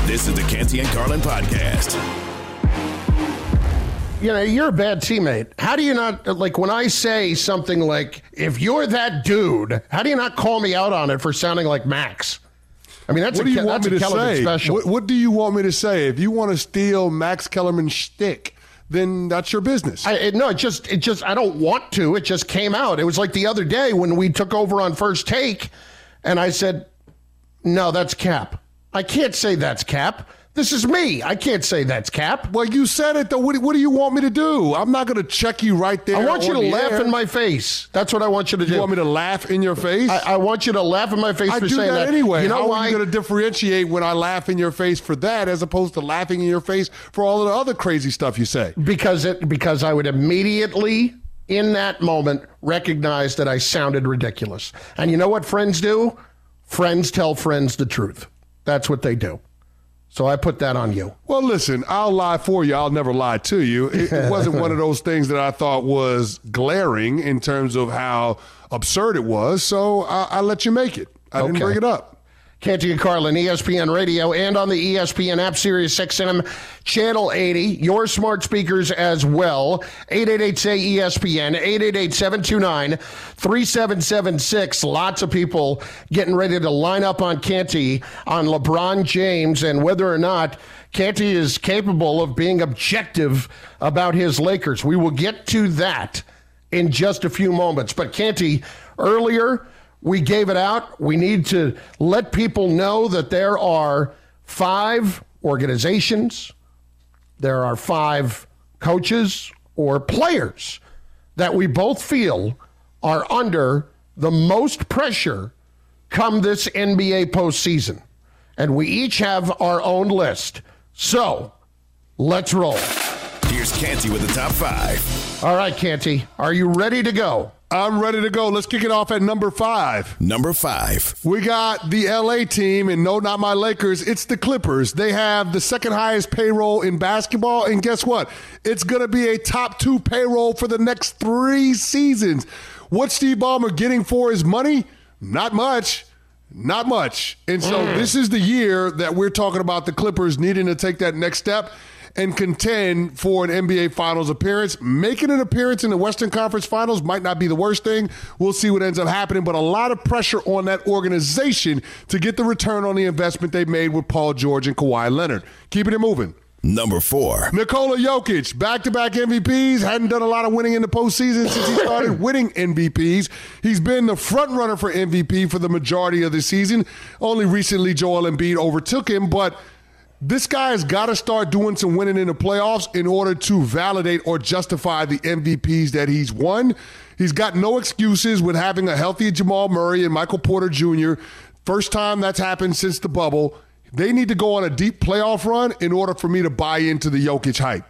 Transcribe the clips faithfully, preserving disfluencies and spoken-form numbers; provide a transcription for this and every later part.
This is the Canty and Carlin podcast. You know, you're a bad teammate. How do you not, like, when I say something like, if you're that dude, how do you not call me out on it for sounding like Max? I mean, that's what a, do you want that's me a to Kellerman say? special. What, what do you want me to say? If you want to steal Max Kellerman's shtick, then that's your business. I, it, no, it just, it just, I don't want to. It just came out. It was like the other day when we took over on First Take, and I said, no, that's Cap. I can't say that's Cap. This is me. I can't say that's Cap. Well, you said it, though. What, what do you want me to do? I'm not going to check you right there. I want you to laugh air. in my face. That's what I want you to do. You want me to laugh in your face? I, I want you to laugh in my face I for do saying that that. anyway. You know How why? are you going to differentiate when I laugh in your face for that as opposed to laughing in your face for all of the other crazy stuff you say? Because it because I would immediately, in that moment, recognize that I sounded ridiculous. And you know what friends do? Friends tell friends the truth. That's what they do. So I put that on you. Well, listen, I'll lie for you. I'll never lie to you. It, it wasn't one of those things that I thought was glaring in terms of how absurd it was. So I, I let you make it. I Okay. didn't bring it up. Canty and Carlin, E S P N Radio, and on the E S P N app, Sirius X M, Channel eighty, your smart speakers as well. eight eight eight, say E S P N, eight eight eight, seven two nine, three seven seven six. Lots of people getting ready to line up on Canty on LeBron James and whether or not Canty is capable of being objective about his Lakers. We will get to that in just a few moments. But Canty, earlier, we gave it out. We need to let people know that there are five organizations, there are five coaches or players that we both feel are under the most pressure come this N B A postseason. And we each have our own list. So, let's roll. Here's Canty with the top five. All right, Canty, are you ready to go? I'm ready to go. Let's kick it off at number five. Number five. We got the L A team, and no, not my Lakers. It's the Clippers. They have the second highest payroll in basketball, and guess what? It's going to be a top two payroll for the next three seasons. What's Steve Ballmer getting for his money? Not much. Not much. And so mm. this is the year that we're talking about the Clippers needing to take that next step and contend for an N B A Finals appearance. Making an appearance in the Western Conference Finals might not be the worst thing. We'll see what ends up happening, but a lot of pressure on that organization to get the return on the investment they made with Paul George and Kawhi Leonard. Keeping it moving. Number four. Nikola Jokic, back-to-back M V Ps, hadn't done a lot of winning in the postseason since he started winning M V Ps. He's been the front runner for M V P for the majority of the season. Only recently Joel Embiid overtook him, but this guy has got to start doing some winning in the playoffs in order to validate or justify the M V Ps that he's won. He's got no excuses with having a healthy Jamal Murray and Michael Porter Junior First time that's happened since the bubble. They need to go on a deep playoff run in order for me to buy into the Jokic hype.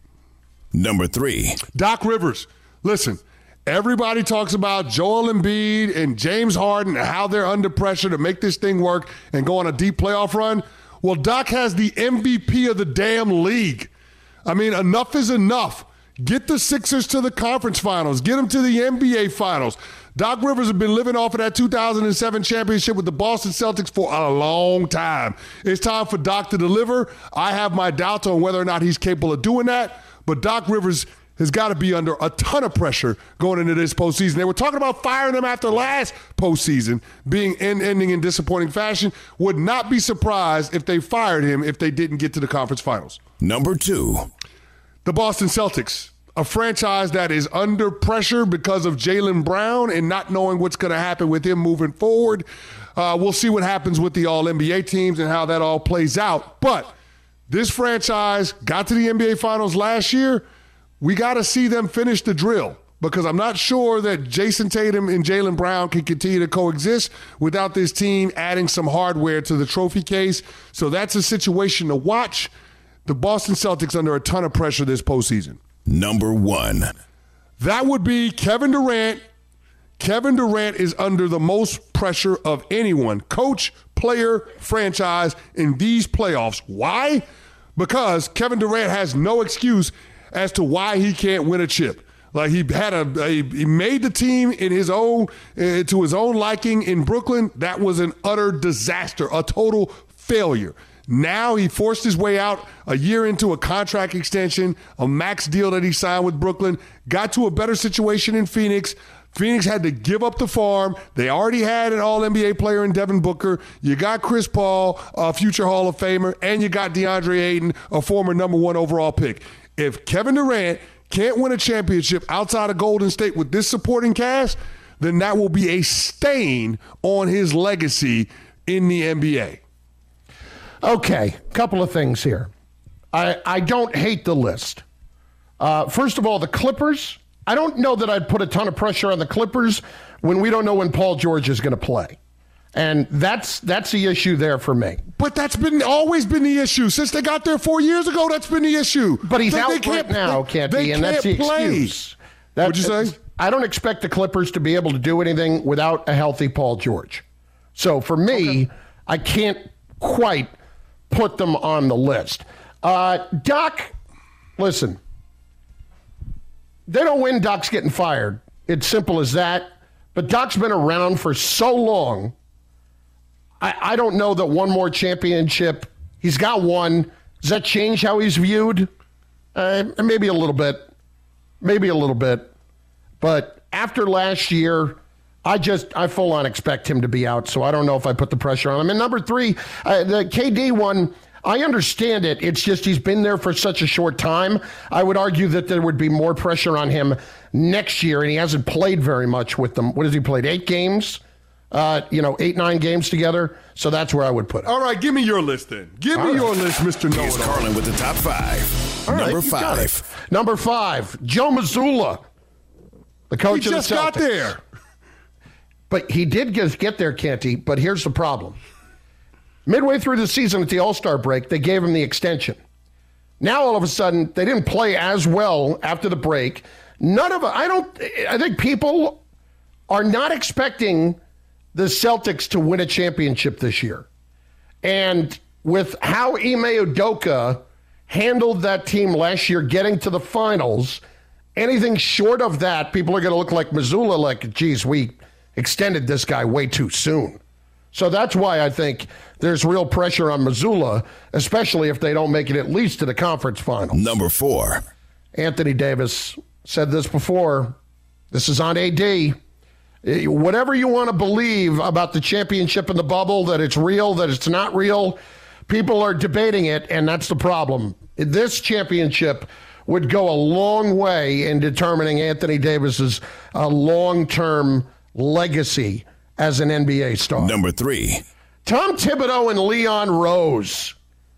Number three. Doc Rivers. Listen, everybody talks about Joel Embiid and James Harden and how they're under pressure to make this thing work and go on a deep playoff run. Well, Doc has the M V P of the damn league. I mean, enough is enough. Get the Sixers to the conference finals. Get them to the N B A finals. Doc Rivers has been living off of that two thousand seven championship with the Boston Celtics for a long time. It's time for Doc to deliver. I have my doubts on whether or not he's capable of doing that, but Doc Rivers has got to be under a ton of pressure going into this postseason. They were talking about firing him after last postseason, being end, ending in disappointing fashion. Would not be surprised if they fired him if they didn't get to the conference finals. Number two. The Boston Celtics, a franchise that is under pressure because of Jaylen Brown and not knowing what's going to happen with him moving forward. Uh, we'll see what happens with the All N B A teams and how that all plays out. But this franchise got to the N B A Finals last year. We got to see them finish the drill because I'm not sure that Jason Tatum and Jaylen Brown can continue to coexist without this team adding some hardware to the trophy case. So that's a situation to watch. The Boston Celtics under a ton of pressure this postseason. Number one. That would be Kevin Durant. Kevin Durant is under the most pressure of anyone, coach, player, franchise, in these playoffs. Why? Because Kevin Durant has no excuse as to why he can't win a chip. Like he had a, a he made the team in his own uh, to his own liking in Brooklyn. That was an utter disaster, a total failure. Now he forced his way out a year into a contract extension, a max deal that he signed with Brooklyn, got to a better situation in Phoenix. Phoenix had to give up the farm. They already had an all N B A player in Devin Booker. You got Chris Paul, a future Hall of Famer, and you got DeAndre Ayton, a former number one overall pick. If Kevin Durant can't win a championship outside of Golden State with this supporting cast, then that will be a stain on his legacy in the N B A. Okay, couple of things here. I, I don't hate the list. Uh, first of all, the Clippers, I don't know that I'd put a ton of pressure on the Clippers when we don't know when Paul George is going to play. And that's that's the issue there for me. But that's been always been the issue. Since they got there four years ago, that's been the issue. But he's they, out they can't, right now, they, can't they he? And can't that's the play. excuse. That, What'd you say? I don't expect the Clippers to be able to do anything without a healthy Paul George. So for me, okay. I can't quite put them on the list. Uh, Doc, listen, they don't win, Doc's getting fired. It's simple as that. But Doc's been around for so long, I, I don't know that one more championship, he's got one. Does that change how he's viewed? Uh, maybe a little bit. Maybe a little bit. But after last year, I just, I full on expect him to be out, so I don't know if I put the pressure on him. And number three, uh, the K D one, I understand it. It's just he's been there for such a short time. I would argue that there would be more pressure on him next year, and he hasn't played very much with them. What has he played? Eight games? Uh, you know, eight, nine games together. So that's where I would put it. All right, give me your list then. Give All me right. your list, Mister Know-It-All. Here's Carlin with the top five. All Number right, five. Number five, Joe Mazzulla, the coach he of the Celtics. just got there. But he did just get there, Canty, but here's the problem. Midway through the season at the All-Star break, they gave him the extension. Now, all of a sudden, they didn't play as well after the break. None of it, I don't, I think people are not expecting the Celtics to win a championship this year. And with how Ime Udoka handled that team last year getting to the finals, anything short of that, people are going to look like Mazzulla, like, geez, we extended this guy way too soon. So that's why I think there's real pressure on Mazzulla, especially if they don't make it at least to the conference finals. Number four. Anthony Davis said this before. This is on A D. Whatever you want to believe about the championship in the bubble, that it's real, that it's not real, people are debating it, and that's the problem. This championship would go a long way in determining Anthony Davis's uh, long-term legacy as an N B A star. Number three. Tom Thibodeau and Leon Rose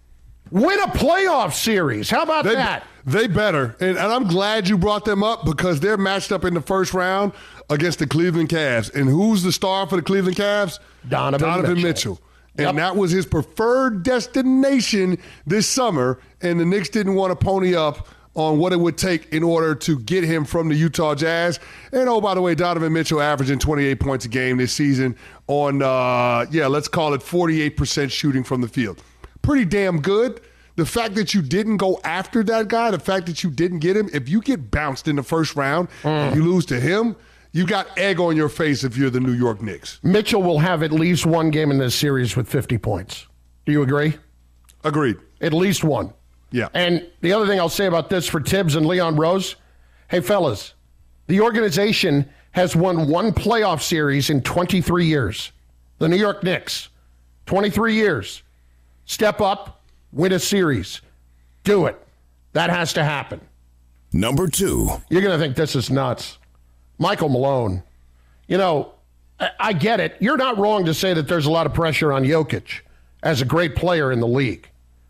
win a playoff series. How about they, that? They better. And, and I'm glad you brought them up because they're matched up in the first round against the Cleveland Cavs. And who's the star for the Cleveland Cavs? Donovan, Donovan Mitchell. Mitchell. And yep. that was his preferred destination this summer. And the Knicks didn't want to pony up on what it would take in order to get him from the Utah Jazz. And, oh, by the way, Donovan Mitchell averaging twenty-eight points a game this season on, uh, yeah, let's call it forty-eight percent shooting from the field. Pretty damn good. The fact that you didn't go after that guy, the fact that you didn't get him, if you get bounced in the first round mm. and you lose to him, you got egg on your face if you're the New York Knicks. Mitchell will have at least one game in this series with fifty points. Do you agree? Agreed. At least one. Yeah. And the other thing I'll say about this for Tibbs and Leon Rose, hey, fellas, the organization has won one playoff series in twenty-three years. The New York Knicks, twenty-three years. Step up, win a series. Do it. That has to happen. Number two. You're going to think this is nuts. Michael Malone. You know, I, I get it. You're not wrong to say that there's a lot of pressure on Jokic as a great player in the league.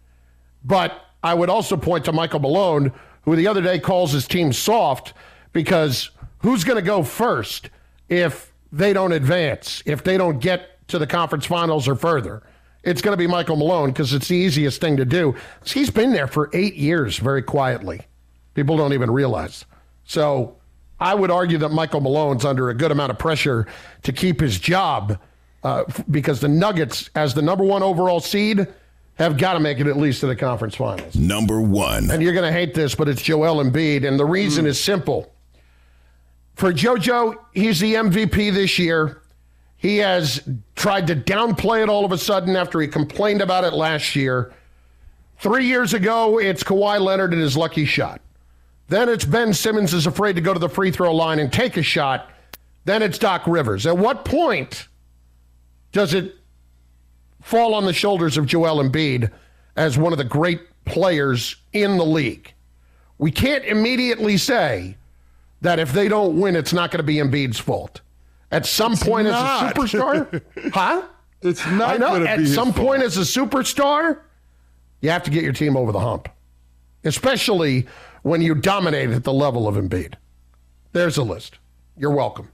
But I would also point to Michael Malone, who the other day calls his team soft, because who's going to go first if they don't advance, if they don't get to the conference finals or further? It's going to be Michael Malone because it's the easiest thing to do. He's been there for eight years very quietly. People don't even realize. So I would argue that Michael Malone's under a good amount of pressure to keep his job uh, because the Nuggets, as the number one overall seed, have got to make it at least to the conference finals. Number one. And you're going to hate this, but it's Joel Embiid, and the reason mm. is simple. For JoJo, he's the M V P this year. He has tried to downplay it all of a sudden after he complained about it last year. Three years ago, it's Kawhi Leonard and his lucky shot. Then it's Ben Simmons is afraid to go to the free throw line and take a shot. Then it's Doc Rivers. At what point does it fall on the shoulders of Joel Embiid as one of the great players in the league? We can't immediately say that if they don't win, it's not going to be Embiid's fault. At some it's point not. as a superstar, huh? It's not I know. going to At be some his point fault. as a superstar, you have to get your team over the hump, especially when you dominate at the level of Embiid. There's a list. You're welcome.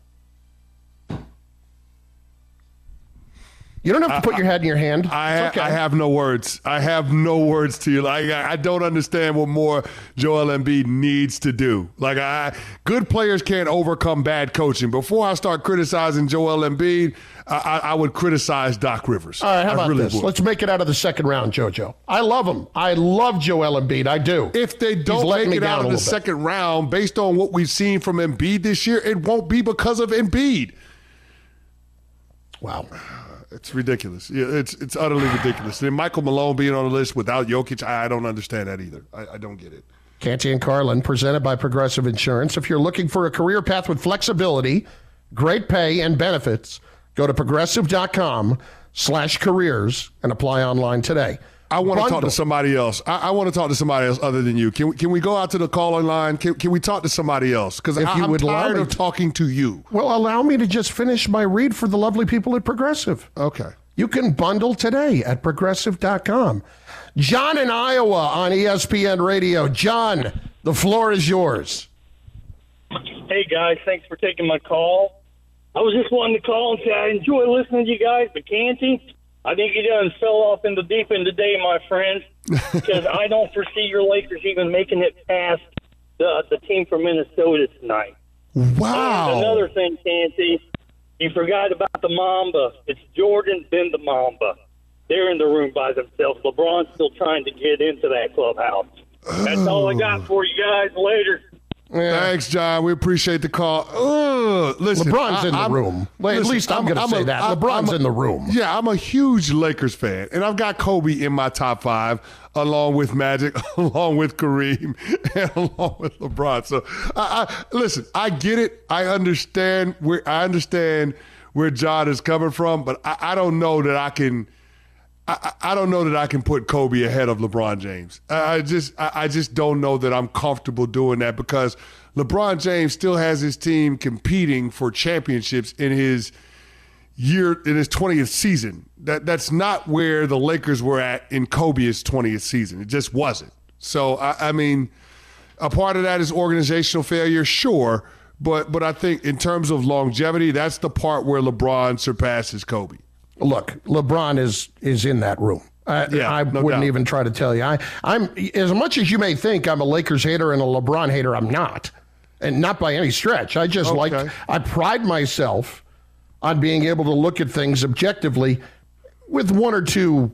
You don't have to put your head in your hand. I, ha- okay. I have no words. I have no words to you. Like I, I don't understand what more Joel Embiid needs to do. Like I, good players can't overcome bad coaching. Before I start criticizing Joel Embiid, I, I, I would criticize Doc Rivers. All right, how I about really this? would. Let's make it out of the second round, JoJo. I love him. I love Joel Embiid. I do. If they don't letting make me it down out a of the little bit. second round, based on what we've seen from Embiid this year, it won't be because of Embiid. Wow. It's ridiculous. Yeah, it's it's utterly ridiculous. And Michael Malone being on the list without Jokic, I, I don't understand that either. I, I don't get it. Canty and Carlin, presented by Progressive Insurance. If you're looking for a career path with flexibility, great pay, and benefits, go to progressive.com slash careers and apply online today. I want to talk Bundle. to somebody else. I, I want to talk to somebody else other than you. Can we, can we go out to the call-in line? Can, can we talk to somebody else? Because If you I'm would allow tired me of to. talking to you. Well, allow me to just finish my read for the lovely people at Progressive. Okay. You can bundle today at progressive dot com. John in Iowa on E S P N Radio. John, the floor is yours. Hey, guys. Thanks for taking my call. I was just wanting to call and say I enjoy listening to you guys, but Canty, I think you done fell off in the deep end today, my friend, because I don't foresee your Lakers even making it past the, the team from Minnesota tonight. Wow. And another thing, Canty, you forgot about the Mamba. It's Jordan, then the Mamba. They're in the room by themselves. LeBron's still trying to get into that clubhouse. That's all I got for you guys. Later. Yeah. Thanks, John. We appreciate the call. Ugh, listen, LeBron's I, in the I'm- room. Well, at listen, least I'm, going to say a- that. I- LeBron's I'm a- in the room. Yeah, I'm a huge Lakers fan, and I've got Kobe in my top five, along with Magic, along with Kareem, and along with LeBron. So, I, I, listen, I get it. I understand where I understand where John is coming from, but I, I don't know that I can. I, I don't know that I can put Kobe ahead of LeBron James. I, I just I, I just don't know that I'm comfortable doing that because LeBron James still has his team competing for championships in his year in his twentieth season. That that's not where the Lakers were at in Kobe's twentieth season. It just wasn't. So I, I mean, a part of that is organizational failure, sure, but but I think in terms of longevity, that's the part where LeBron surpasses Kobe. Look, LeBron is is in that room. I, Yeah, I no wouldn't doubt. even try to tell you. I, I'm as much as you may think I'm a Lakers hater and a LeBron hater. I'm not, and not by any stretch. I just Okay. like. I pride myself on being able to look at things objectively, with one or two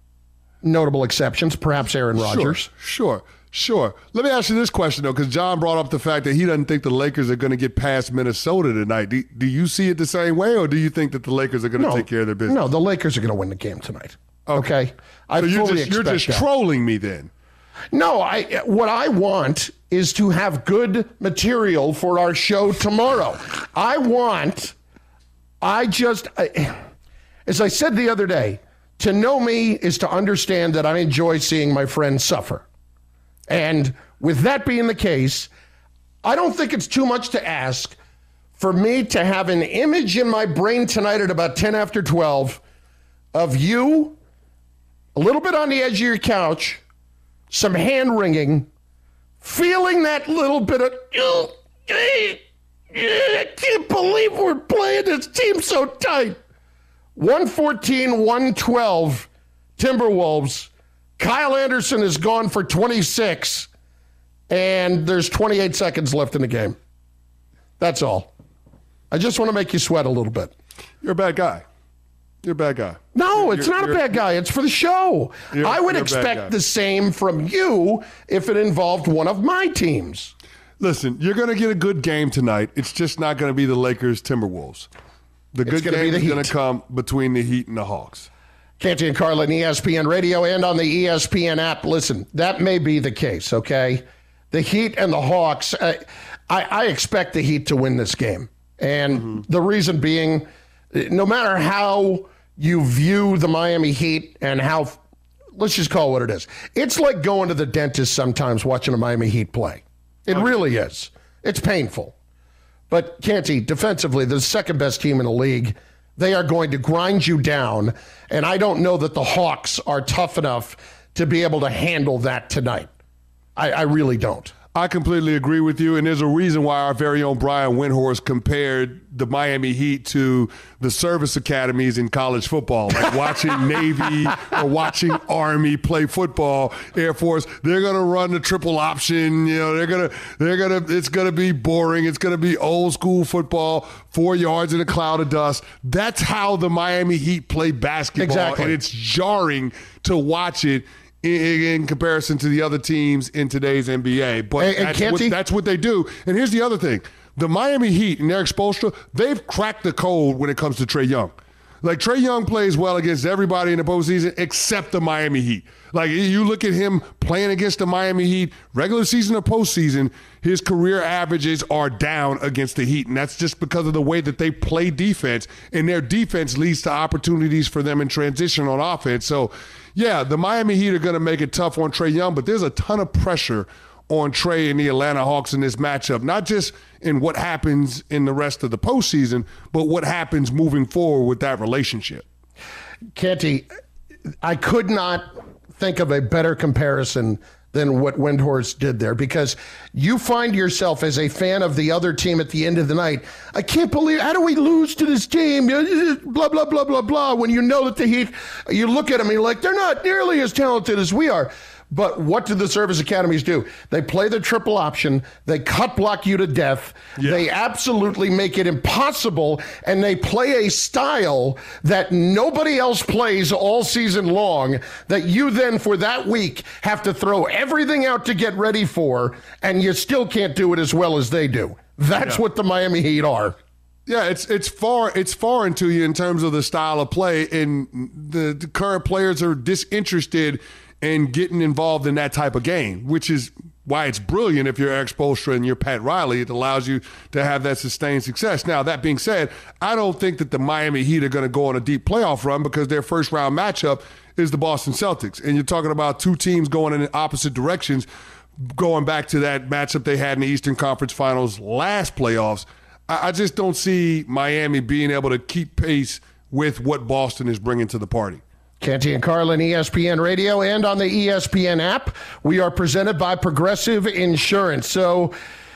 notable exceptions, perhaps Aaron Rodgers. Sure, sure, sure. Let me ask you this question, though, because John brought up the fact that he doesn't think the Lakers are going to get past Minnesota tonight. Do, do you see it the same way, or do you think that the Lakers are going to take care of their business? No, the Lakers are going to win the game tonight. Okay, I So you're fully just, you're expect just that. trolling me then. No, I. What I want is to have good material for our show tomorrow. I want. I just, I, as I said the other day, to know me is to understand that I enjoy seeing my friends suffer. And with that being the case, I don't think it's too much to ask for me to have an image in my brain tonight at about ten after twelve of you, a little bit on the edge of your couch, some hand wringing, feeling that little bit of, "Oh, I can't believe we're playing this team so tight." one fourteen, one twelve, Timberwolves. Kyle Anderson is gone for twenty-six, and there's twenty-eight seconds left in the game. That's all. I just want to make you sweat a little bit. You're a bad guy. You're a bad guy. No, it's You're- not a you're- bad guy. It's for the show. You're- I would you're a bad guy. expect the same from you if it involved one of my teams. Listen, you're going to get a good game tonight. It's just not going to be the Lakers Timberwolves. The good game is going to come between the Heat and the Hawks. Canty and Carlin, E S P N Radio and on the E S P N app. Listen, that may be the case, okay? The Heat and the Hawks, uh, I, I expect the Heat to win this game. And mm-hmm. the reason being, no matter how you view the Miami Heat and how, let's just call it what it is. It's like going to the dentist sometimes watching a Miami Heat play. It okay. really is. It's painful. But Canty, defensively, the second best team in the league. They are going to grind you down, and I don't know that the Hawks are tough enough to be able to handle that tonight. I, I really don't. I completely agree with you, and there's a reason why our very own Brian Windhorst compared the Miami Heat to the service academies in college football, like watching Navy or watching Army play football, Air Force. They're going to run the triple option. You know, they're going to, they're going to, it's going to be boring. It's going to be old school football, four yards in a cloud of dust. That's how the Miami Heat play basketball, exactly. and it's jarring to watch it In, in comparison to the other teams in today's N B A. But hey, that's, what, that's what they do. And here's the other thing. The Miami Heat and Eric Spoelstra, they've cracked the code when it comes to Trae Young. Like, Trae Young plays well against everybody in the postseason except the Miami Heat. Like, you look at him playing against the Miami Heat, regular season or postseason, his career averages are down against the Heat, and that's just because of the way that they play defense, and their defense leads to opportunities for them in transition on offense. So, yeah, the Miami Heat are going to make it tough on Trae Young, but there's a ton of pressure on Trae and the Atlanta Hawks in this matchup, not just in what happens in the rest of the postseason, but what happens moving forward with that relationship. Canty, I could not think of a better comparison than what Windhorst did there, because you find yourself as a fan of the other team at the end of the night. I can't believe, how do we lose to this team? Blah, blah, blah, blah, blah. When you know that the Heat, you look at them and you're like, they're not nearly as talented as we are. But what do the service academies do? They play the triple option. They cut block you to death. Yeah. They absolutely make it impossible, and they play a style that nobody else plays all season long, that you then for that week have to throw everything out to get ready for, and you still can't do it as well as they do. That's yeah. what the Miami Heat are. Yeah, it's it's far it's foreign to you in terms of the style of play, and the, the current players are disinterested and getting involved in that type of game, which is why it's brilliant if you're Eric Spoelstra and you're Pat Riley. It allows you to have that sustained success. Now, that being said, I don't think that the Miami Heat are going to go on a deep playoff run because their first round matchup is the Boston Celtics. And you're talking about two teams going in opposite directions, going back to that matchup they had in the Eastern Conference Finals last playoffs. I just don't see Miami being able to keep pace with what Boston is bringing to the party. Canty and Carlin, E S P N Radio, and on the E S P N app. We are presented by Progressive Insurance. So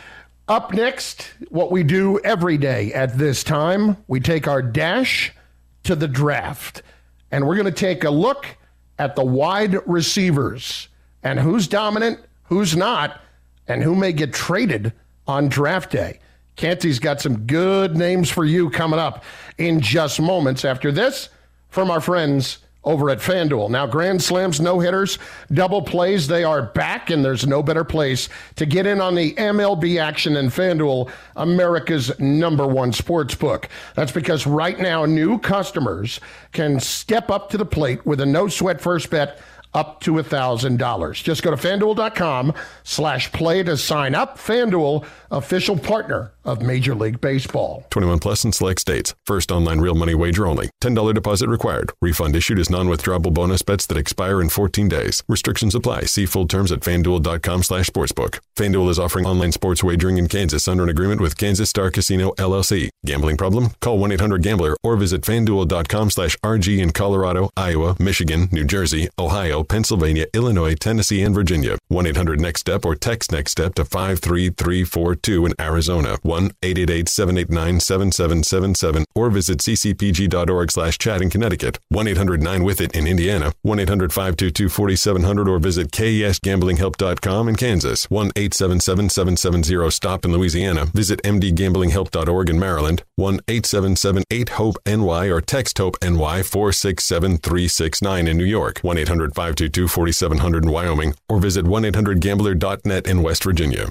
up next, what we do every day at this time, we take our dash to the draft. And we're going to take a look at the wide receivers and who's dominant, who's not, and who may get traded on draft day. Canty's got some good names for you coming up in just moments after this from our friends over at FanDuel. Now, Grand Slams, no-hitters, double plays, they are back, and there's no better place to get in on the M L B action than FanDuel, America's number one sports book. That's because right now, new customers can step up to the plate with a no-sweat first bet up to one thousand dollars. Just go to FanDuel.com slash play to sign up. FanDuel, official partner of Major League Baseball. twenty-one plus in select states. First online real money wager only. ten dollars deposit required. Refund issued as non-withdrawable bonus bets that expire in fourteen days. Restrictions apply. See full terms at FanDuel.com slash sportsbook. FanDuel is offering online sports wagering in Kansas under an agreement with Kansas Star Casino, L L C. Gambling problem? Call one eight hundred gambler or visit FanDuel.com slash RG in Colorado, Iowa, Michigan, New Jersey, Ohio, Pennsylvania, Illinois, Tennessee, and Virginia. one eight hundred next step or text NEXTSTEP to five three three four two in Arizona. one eight eight eight seven eight nine seven seven seven seven or visit c c p g dot org slash chat in Connecticut. one eight hundred nine with it in Indiana. one eight hundred five two two four seven zero zero or visit k e s gambling help dot com in Kansas. one eight seven seven seven seven zero stop in Louisiana. Visit m d gambling help dot org in Maryland. one eight seven seven eight hope N Y or text HOPE N Y four six seven three six nine in New York. one eight hundred five two two four seven zero zero in Wyoming or visit one eight hundred gambler dot net in West Virginia.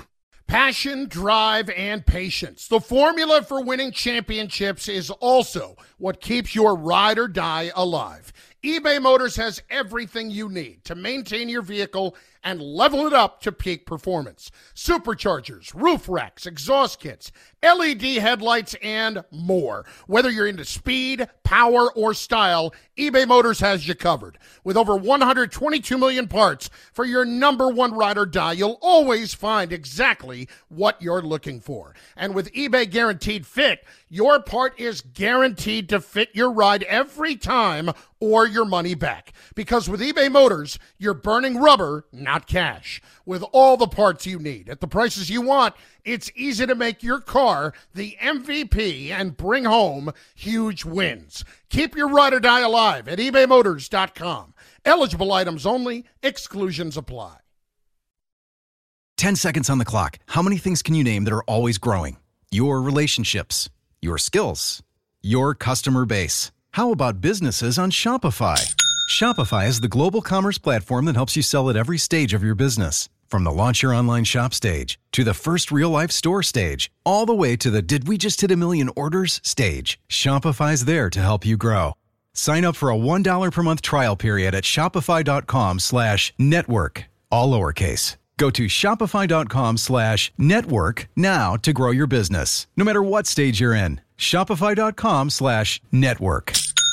Passion, drive, and patience. The formula for winning championships is also what keeps your ride or die alive. eBay Motors has everything you need to maintain your vehicle and level it up to peak performance. Superchargers, roof racks, exhaust kits, L E D headlights, and more. Whether you're into speed, power, or style, eBay Motors has you covered. With over one hundred twenty-two million parts for your number one ride or die, you'll always find exactly what you're looking for. And with eBay Guaranteed Fit, your part is guaranteed to fit your ride every time or your money back. Because with eBay Motors, you're burning rubber, not cash. With all the parts you need at the prices you want, it's easy to make your car the M V P and bring home huge wins. Keep your ride or die alive at ebay motors dot com. Eligible items only. Exclusions apply. Ten seconds on the clock. How many things can you name that are always growing? Your relationships, your skills, your customer base. How about businesses on Shopify? Shopify is the global commerce platform that helps you sell at every stage of your business. From the launch your online shop stage, to the first real-life store stage, all the way to the did we just hit a million orders stage, Shopify's there to help you grow. Sign up for a one dollar per month trial period at shopify.com slash network, all lowercase. Go to shopify.com slash network now to grow your business, no matter what stage you're in. Shopify.com slash network.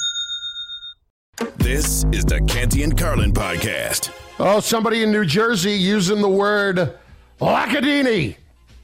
This is the Canty and Carlin podcast. Oh, somebody in New Jersey using the word Lacadini.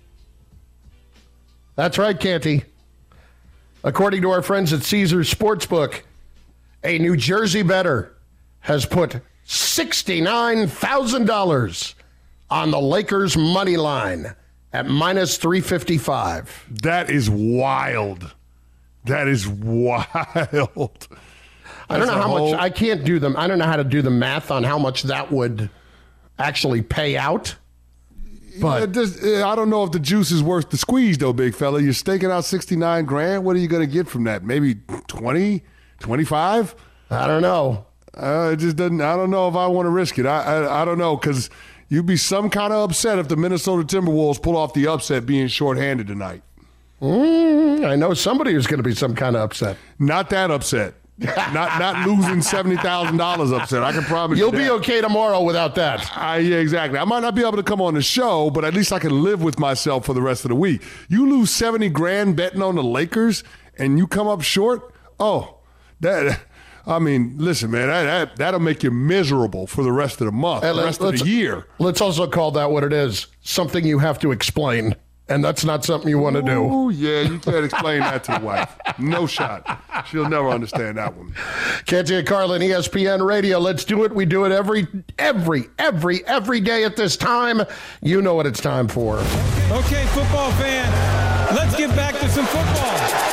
That's right, Canty. According to our friends at Caesars Sportsbook, a New Jersey bettor has put sixty-nine thousand dollars on the Lakers money line at minus three fifty-five. That is wild. That is wild. I don't know how whole... much, I can't do them. I don't know how to do the math on how much that would actually pay out. But yeah, just, I don't know if the juice is worth the squeeze, though, big fella. You're staking out sixty-nine grand. What are you going to get from that? Maybe twenty, twenty-five? I don't know. Uh, it just doesn't, I don't know if I want to risk it. I, I, I don't know, because you'd be some kind of upset if the Minnesota Timberwolves pull off the upset being shorthanded tonight. Mm, I know somebody who's going to be some kind of upset. Not that upset. not not losing seventy thousand dollars upset. I can promise You'll you that. be okay tomorrow without that. I, yeah, exactly. I might not be able to come on the show, but at least I can live with myself for the rest of the week. You lose seventy grand betting on the Lakers and you come up short? Oh, that... I mean, listen, man, that, that, that'll make you miserable for the rest of the month, Hey, the rest of the year. Let's also call that what it is, something you have to explain, and that's not something you want to do. Oh, yeah, you can't explain that to the wife. No shot. She'll never understand that one. Canty and Carlin, E S P N Radio. Let's do it. We do it every, every, every, every day at this time. You know what it's time for. Okay, football fan, let's get back to some football.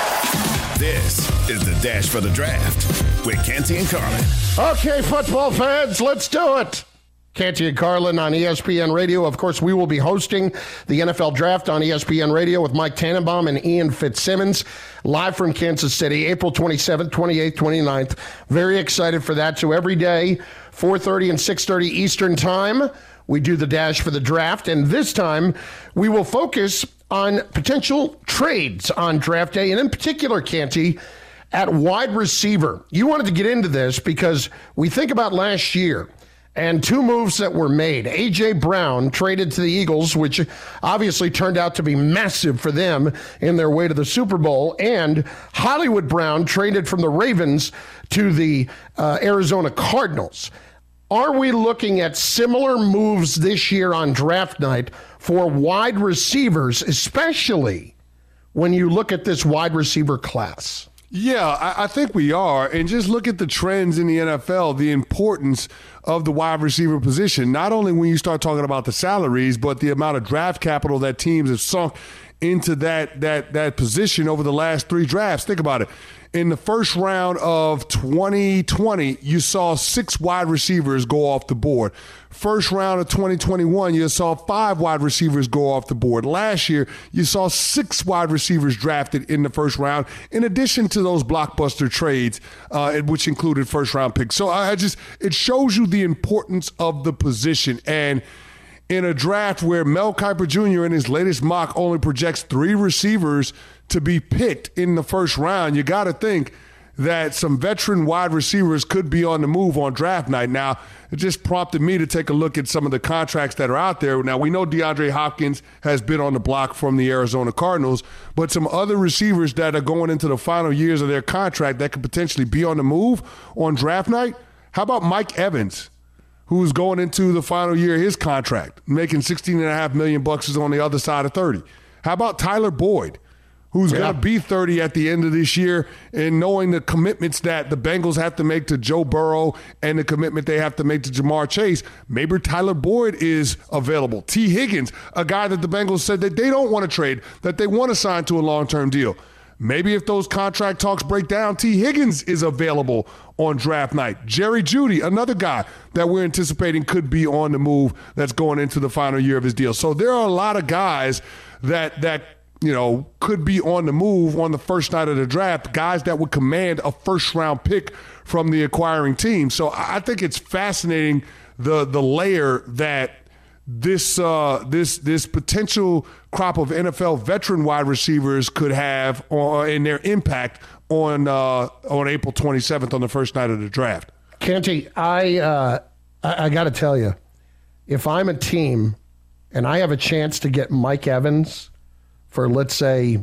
This is the Dash for the Draft with Canty and Carlin. Okay, football fans, let's do it. Canty and Carlin on E S P N Radio. Of course, we will be hosting the N F L Draft on E S P N Radio with Mike Tannenbaum and Ian Fitzsimmons, live from Kansas City, April twenty-seventh, twenty-eighth, twenty-ninth. Very excited for that. So every day, four thirty and six thirty Eastern Time, we do the Dash for the Draft. And this time, we will focus on potential trades on draft day, and in particular, Canty, at wide receiver. You wanted to get into this because we think about last year and two moves that were made. A J. Brown traded to the Eagles, which obviously turned out to be massive for them in their way to the Super Bowl, and Hollywood Brown traded from the Ravens to the uh, Arizona Cardinals. Are we looking at similar moves this year on draft night for wide receivers, especially when you look at this wide receiver class? Yeah, I, I think we are. And just look at the trends in the N F L, the importance of the wide receiver position, not only when you start talking about the salaries, but the amount of draft capital that teams have sunk into that that that position over the last three drafts. Think about it. In the first round of twenty twenty, you saw six wide receivers go off the board. First round of twenty twenty-one, you saw five wide receivers go off the board. Last year, you saw six wide receivers drafted in the first round, in addition to those blockbuster trades, uh, which included first round picks. So I just, it shows you the importance of the position. And in a draft where Mel Kiper Junior in his latest mock only projects three receivers to be picked in the first round, you got to think that some veteran wide receivers could be on the move on draft night. Now, it just prompted me to take a look at some of the contracts that are out there. Now, we know DeAndre Hopkins has been on the block from the Arizona Cardinals, but some other receivers that are going into the final years of their contract that could potentially be on the move on draft night. How about Mike Evans, who's going into the final year of his contract, making sixteen and a half million bucks is on the other side of thirty? How about Tyler Boyd, who's yeah. going to be thirty at the end of this year, and knowing the commitments that the Bengals have to make to Joe Burrow and the commitment they have to make to Jamar Chase, maybe Tyler Boyd is available. T. Higgins, a guy that the Bengals said that they don't want to trade, that they want to sign to a long-term deal. Maybe if those contract talks break down, T. Higgins is available on draft night. Jerry Jeudy, another guy that we're anticipating could be on the move that's going into the final year of his deal. So there are a lot of guys that that you know, could be on the move on the first night of the draft, guys that would command a first-round pick from the acquiring team. So I think it's fascinating the the layer that this uh, this this potential crop of N F L veteran wide receivers could have on, in their impact on uh, on April twenty-seventh on the first night of the draft. Canty, I uh, I, I got to tell you, if I'm a team and I have a chance to get Mike Evans for, let's say,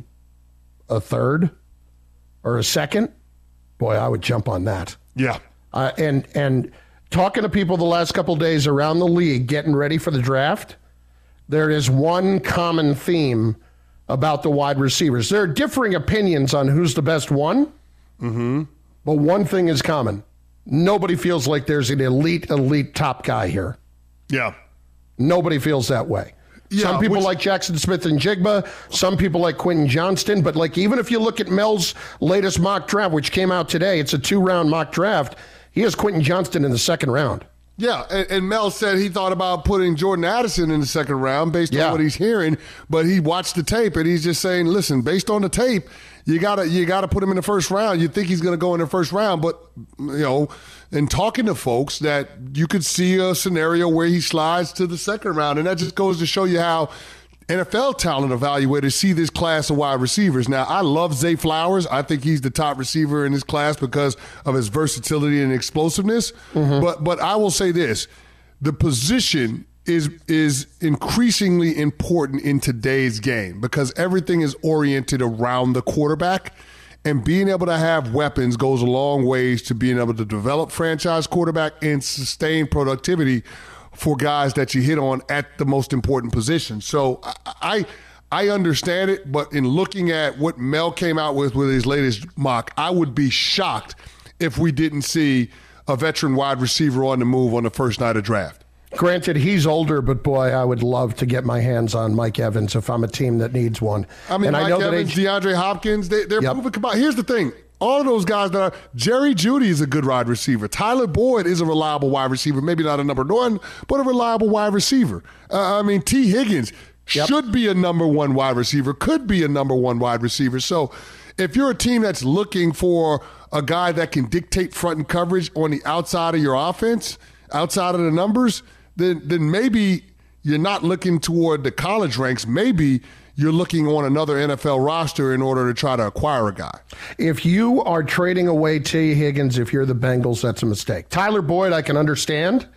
a third or a second, boy, I would jump on that. Yeah. Uh, and and talking to people the last couple of days around the league getting ready for the draft, there is one common theme about the wide receivers. There are differing opinions on who's the best one, mm-hmm. but one thing is common. Nobody feels like there's an elite, elite top guy here. Yeah. Nobody feels that way. Yeah, some people which, like Jackson Smith and Jigba. Some people like Quentin Johnston. But like even if you look at Mel's latest mock draft, which came out today, it's a two-round mock draft. He has Quentin Johnston in the second round. Yeah, and, and Mel said he thought about putting Jordan Addison in the second round based yeah. on what he's hearing, but he watched the tape and he's just saying, listen, based on the tape, you gotta you gotta put him in the first round. You think he's gonna go in the first round, but you know, in talking to folks, that you could see a scenario where he slides to the second round, and that just goes to show you how N F L talent evaluators see this class of wide receivers. Now, I love Zay Flowers. I think he's the top receiver in this class because of his versatility and explosiveness. Mm-hmm. But but I will say this, the position is is increasingly important in today's game because everything is oriented around the quarterback. And being able to have weapons goes a long ways to being able to develop franchise quarterback and sustain productivity for guys that you hit on at the most important position. So I I understand it, but in looking at what Mel came out with with his latest mock, I would be shocked if we didn't see a veteran wide receiver on the move on the first night of draft. Granted, he's older, but boy, I would love to get my hands on Mike Evans if I'm a team that needs one. I mean, and Mike I know Evans, that DeAndre Hopkins, they, they're yep. proven combined. Here's the thing. All of those guys that are – Jerry Jeudy is a good wide receiver. Tyler Boyd is a reliable wide receiver, maybe not a number one, but a reliable wide receiver. Uh, I mean, T. Higgins yep. should be a number one wide receiver, could be a number one wide receiver. So if you're a team that's looking for a guy that can dictate front and coverage on the outside of your offense, outside of the numbers, then then maybe you're not looking toward the college ranks. Maybe you're looking on another N F L roster in order to try to acquire a guy. If you are trading away T. Higgins, if you're the Bengals, that's a mistake. Tyler Boyd, I can understand.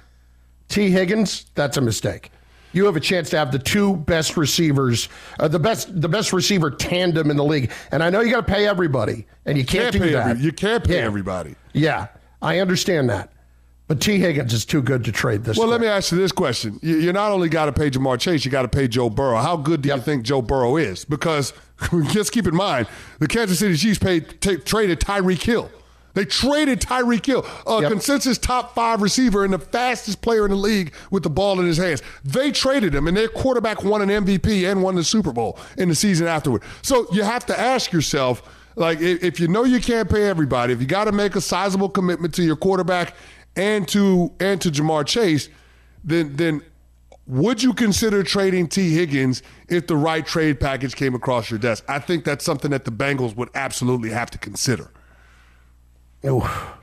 T. Higgins, that's a mistake. You have a chance to have the two best receivers, uh, the best the best receiver tandem in the league. And I know you got to pay everybody, and you can't, can't do pay that. Every, you can't pay yeah. everybody. Yeah, I understand that. But T. Higgins is too good to trade this. Well, quick. let me ask you this question. You, you not only got to pay Jamar Chase, you got to pay Joe Burrow. How good do yep. you think Joe Burrow is? Because just keep in mind, the Kansas City Chiefs paid, t- traded Tyreek Hill. They traded Tyreek Hill, a yep. consensus top five receiver and the fastest player in the league with the ball in his hands. They traded him, and their quarterback won an M V P and won the Super Bowl in the season afterward. So you have to ask yourself, like, if you know you can't pay everybody, if you got to make a sizable commitment to your quarterback and to and to Jamar Chase, then then would you consider trading T. Higgins if the right trade package came across your desk? I think that's something that the Bengals would absolutely have to consider. Oh,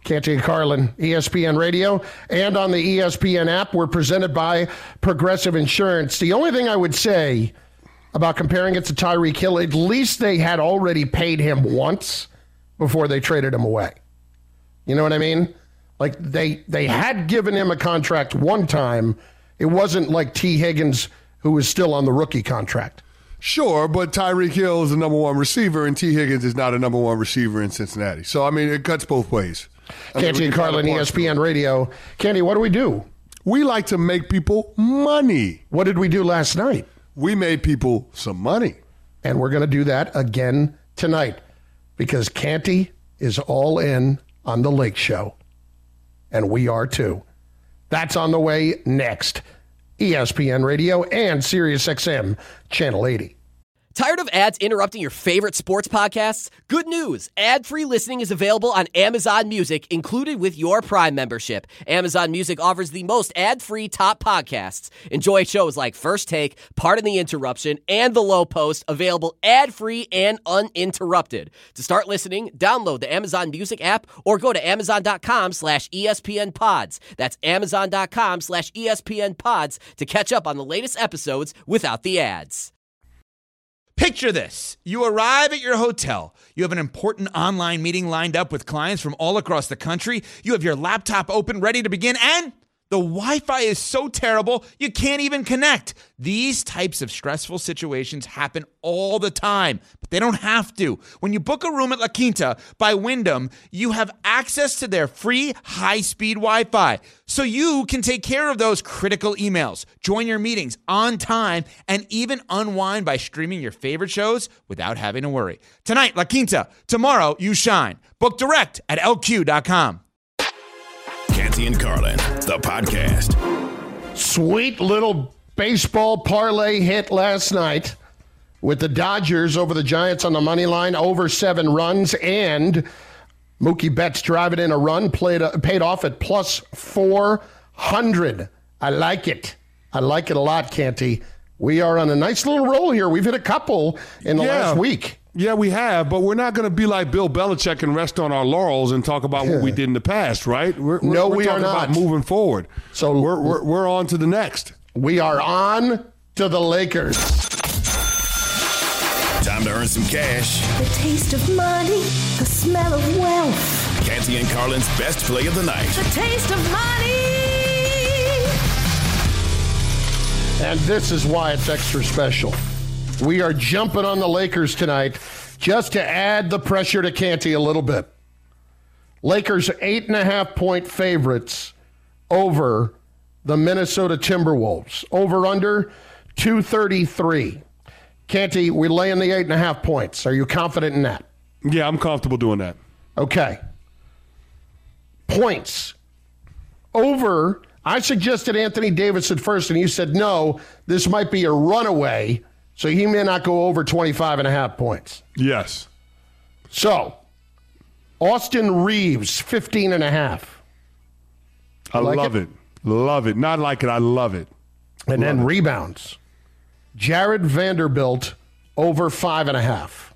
Canty and Carlin, E S P N Radio, and on the E S P N app. We're presented by Progressive Insurance. The only thing I would say about comparing it to Tyreek Hill, at least they had already paid him once before they traded him away. You know what I mean? Like, they, they had given him a contract one time. It wasn't like T. Higgins, who was still on the rookie contract. Sure, but Tyreek Hill is the number one receiver, and T. Higgins is not a number one receiver in Cincinnati. So, I mean, it cuts both ways. Canty and Carlin, E S P N Radio. Canty, what do we do? We like to make people money. What did we do last night? We made people some money. And we're going to do that again tonight because Canty is all in on the Lake Show. And we are too. That's on the way next. E S P N Radio and SiriusXM Channel eighty. Tired of ads interrupting your favorite sports podcasts? Good news. Ad-free listening is available on Amazon Music, included with your Prime membership. Amazon Music offers the most ad-free top podcasts. Enjoy shows like First Take, Pardon the Interruption, and The Low Post, available ad-free and uninterrupted. To start listening, download the Amazon Music app or go to amazon.com slash ESPN pods. That's amazon.com slash ESPN pods to catch up on the latest episodes without the ads. Picture this. You arrive at your hotel. You have an important online meeting lined up with clients from all across the country. You have your laptop open, ready to begin, and the Wi-Fi is so terrible, you can't even connect. These types of stressful situations happen all the time, but they don't have to. When you book a room at La Quinta by Wyndham, you have access to their free high-speed Wi-Fi, so you can take care of those critical emails, join your meetings on time, and even unwind by streaming your favorite shows without having to worry. Tonight, La Quinta. Tomorrow, you shine. Book direct at L Q dot com. Canty and Carlin, the podcast. Sweet little baseball parlay hit last night with the Dodgers over the Giants on the money line, over seven runs, and Mookie Betts driving in a run, played, uh, paid off at plus four hundred. I like it. I like it a lot, Canty. We are on a nice little roll here. We've hit a couple in the Yeah. last week. Yeah, we have, but we're not going to be like Bill Belichick and rest on our laurels and talk about what we did in the past, right? We're, we're, No, we're we are talking not. about moving forward. So we're, we're we're on to the next. We are on to the Lakers. Time to earn some cash. The taste of money, the smell of wealth. Canty and Carlin's best play of the night. The taste of money. And this is why it's extra special. We are jumping on the Lakers tonight just to add the pressure to Canty a little bit. Lakers eight and a half point favorites over the Minnesota Timberwolves. Over under two thirty-three. Canty, we lay in the eight and a half points. Are you confident in that? Yeah, I'm comfortable doing that. Okay. Points. Over, I suggested Anthony Davis at first, and you said no, this might be a runaway, so he may not go over twenty-five and a half points. Yes. So, Austin Reeves, fifteen and a half. I Like love it? it? Love it. Not like it. I love it. And Love then it. rebounds. Jared Vanderbilt, over five and a half.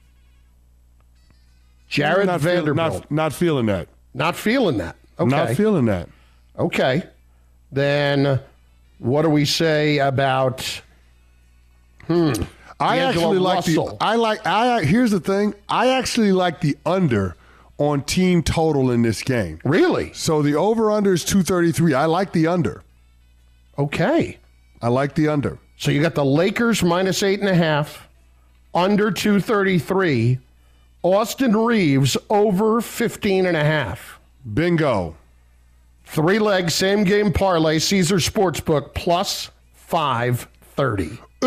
Jared not feel- Vanderbilt. not, not feeling that. not feeling that. Okay. Not feeling that. Okay. Then what do we say about hmm, I D'Angelo actually like Russell? the. I like. I here's the thing. I actually like the under on team total in this game. Really? So the over under is two thirty-three. I like the under. Okay. I like the under. So you got the Lakers minus eight and a half, under two thirty-three, Austin Reeves over fifteen and a half. Bingo. Three leg, same game parlay, Caesar Sportsbook plus five thirty. Ooh,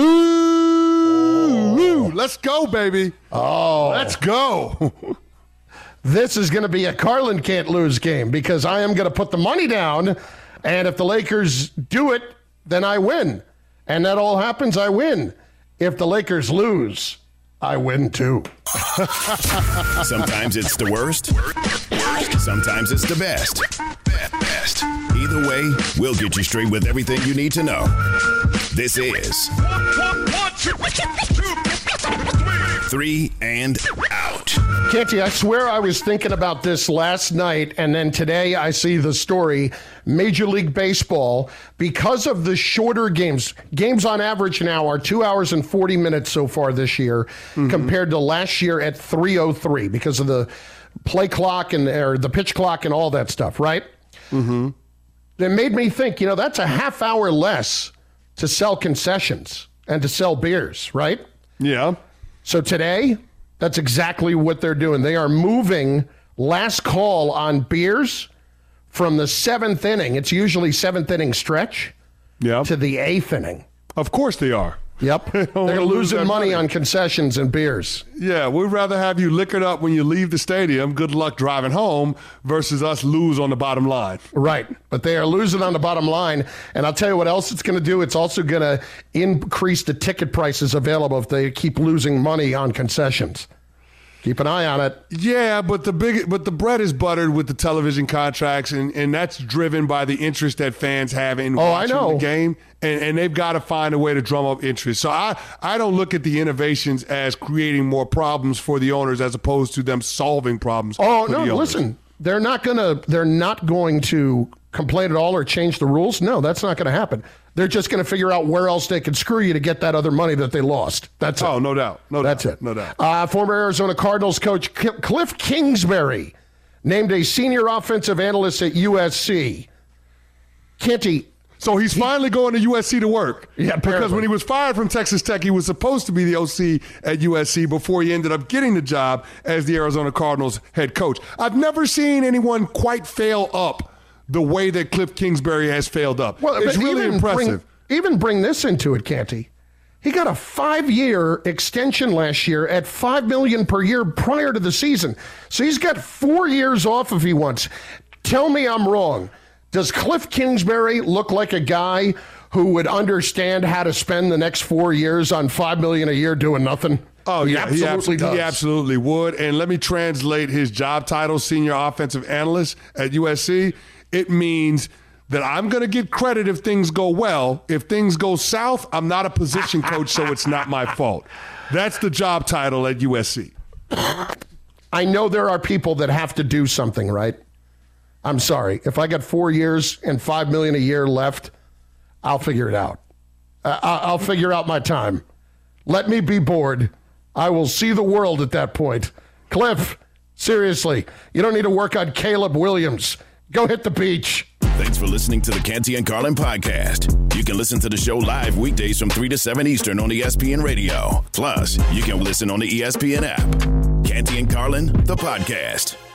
ooh, let's go, baby. Oh. Let's go. This is going to be a Carlin can't lose game because I am going to put the money down, and if the Lakers do it, then I win. And that all happens, I win. If the Lakers lose, I win too. Sometimes it's the worst. Sometimes it's the best. Best. Either way, we'll get you straight with everything you need to know. This is Three and Out. Canty, I swear I was thinking about this last night, and then today I see the story. Major League Baseball, because of the shorter games, games on average now are two hours and forty minutes so far this year, mm-hmm. compared to last year at three oh three because of the play clock and or the pitch clock and all that stuff, right? Mm-hmm. It made me think, you know, that's a half hour less to sell concessions and to sell beers, right? Yeah. So today, that's exactly what they're doing. They are moving last call on beers from the seventh inning. It's usually seventh inning stretch. Yeah. To the eighth inning. Of course they are. Yep. They're losing money, money on concessions and beers. Yeah, we'd rather have you liquored up when you leave the stadium, good luck driving home, versus us lose on the bottom line. Right. But they are losing on the bottom line. And I'll tell you what else it's going to do. It's also going to increase the ticket prices available if they keep losing money on concessions. Keep an eye on it. Yeah, but the big, but the bread is buttered with the television contracts, and, and that's driven by the interest that fans have in oh, watching I know. the game, and, and they've got to find a way to drum up interest. So I, I don't look at the innovations as creating more problems for the owners as opposed to them solving problems. Oh for no! the owners. Listen, they're not gonna, they're not going to complain at all or change the rules. No, that's not going to happen. They're just going to figure out where else they can screw you to get that other money that they lost. That's it. Oh, no doubt. No That's doubt. it. No doubt. Uh, former Arizona Cardinals coach Cliff Kingsbury named a senior offensive analyst at U S C. Canty. So he's he, finally going to U S C to work. Yeah, apparently. Because when he was fired from Texas Tech, he was supposed to be the O C at U S C before he ended up getting the job as the Arizona Cardinals head coach. I've never seen anyone quite fail up the way that Cliff Kingsbury has failed up. Well, it's really even impressive. Bring, even bring this into it, Canty. He got a five-year extension last year at five million dollars per year prior to the season. So he's got four years off if he wants. Tell me I'm wrong. Does Cliff Kingsbury look like a guy who would understand how to spend the next four years on five million dollars a year doing nothing? Oh, he yeah, absolutely he, abso- does. he absolutely would. And let me translate his job title, Senior Offensive Analyst at U S C. It means that I'm going to get credit if things go well. If things go south, I'm not a position coach, so it's not my fault. That's the job title at U S C. I know there are people that have to do something, right? I'm sorry. If I got four years and five million dollars a year left, I'll figure it out. Uh, I'll figure out my time. Let me be bored. I will see the world at that point. Cliff, seriously, you don't need to work on Caleb Williams. Go hit the beach. Thanks for listening to the Canty and Carlin podcast. You can listen to the show live weekdays from three to seven Eastern on E S P N Radio. Plus, you can listen on the E S P N app. Canty and Carlin, the podcast.